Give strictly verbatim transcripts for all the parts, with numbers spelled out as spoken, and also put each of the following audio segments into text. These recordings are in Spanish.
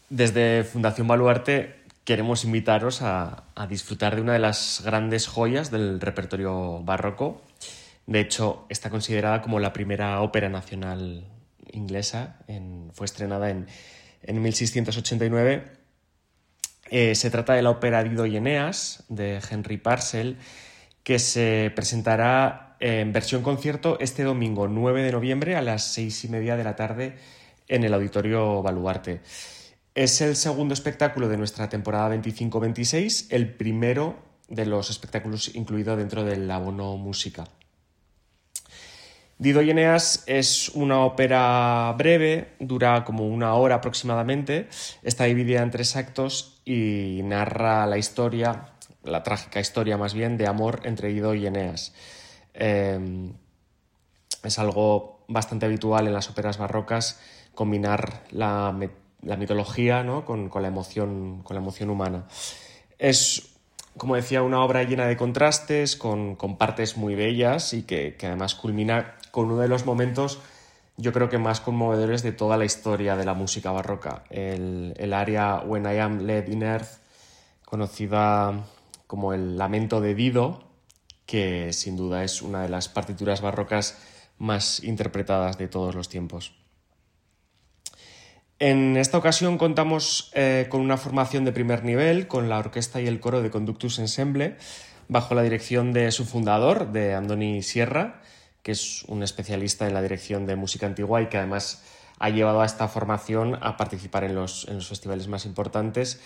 Desde Fundación Baluarte queremos invitaros a, a disfrutar de una de las grandes joyas del repertorio barroco. De hecho, está considerada como la primera ópera nacional inglesa. En, fue estrenada en, en mil seiscientos ochenta y nueve. Eh, se trata de la ópera Dido y Eneas, de Henry Purcell, que se presentará en versión concierto este domingo nueve de noviembre a las seis y media de la tarde en el Auditorio Baluarte. Es el segundo espectáculo de nuestra temporada veinticinco veintiséis, el primero de los espectáculos incluido dentro del abono música. Dido y Eneas es una ópera breve, dura como una hora aproximadamente, está dividida en tres actos y narra la historia, la trágica historia más bien, de amor entre Dido y Eneas. Eh, es algo bastante habitual en las óperas barrocas combinar la, la mitología, ¿no? con, con, la emoción, con la emoción humana. Es, como decía, una obra llena de contrastes, con, con partes muy bellas y que, que además culmina con uno de los momentos, yo creo que más conmovedores de toda la historia de la música barroca. El, el aria When I Am Laid in Earth, conocida como el Lamento de Dido, que sin duda es una de las partituras barrocas más interpretadas de todos los tiempos. En esta ocasión contamos eh, con una formación de primer nivel, con la orquesta y el coro de Conductus Ensemble, bajo la dirección de su fundador, de Andoni Sierra, que es un especialista en la dirección de música antigua y que además ha llevado a esta formación a participar en los, en los festivales más importantes.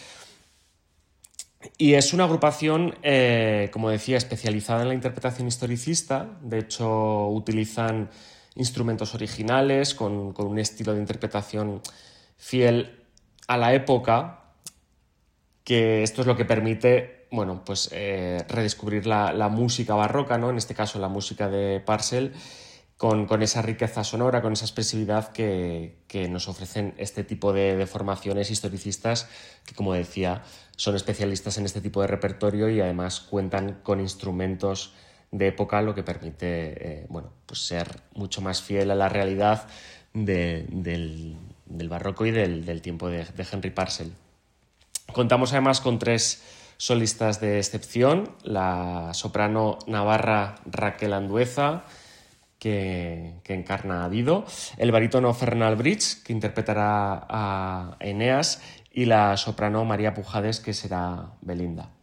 Y es una agrupación, eh, como decía, especializada en la interpretación historicista. De hecho, utilizan instrumentos originales con, con un estilo de interpretación fiel a la época, que esto es lo que permite, bueno, pues eh, redescubrir la, la música barroca, ¿no? En este caso la música de Purcell, con, con esa riqueza sonora, con esa expresividad que, que nos ofrecen este tipo de, de formaciones historicistas que, como decía, son especialistas en este tipo de repertorio y además cuentan con instrumentos de época, lo que permite eh, bueno, pues ser mucho más fiel a la realidad de, del, del barroco y del, del tiempo de, de Henry Purcell. Contamos además con tres solistas de excepción: la soprano navarra Raquel Andueza, que, que encarna a Dido, el barítono Fernand Bridge, que interpretará a Eneas, y la soprano María Pujades, que será Belinda.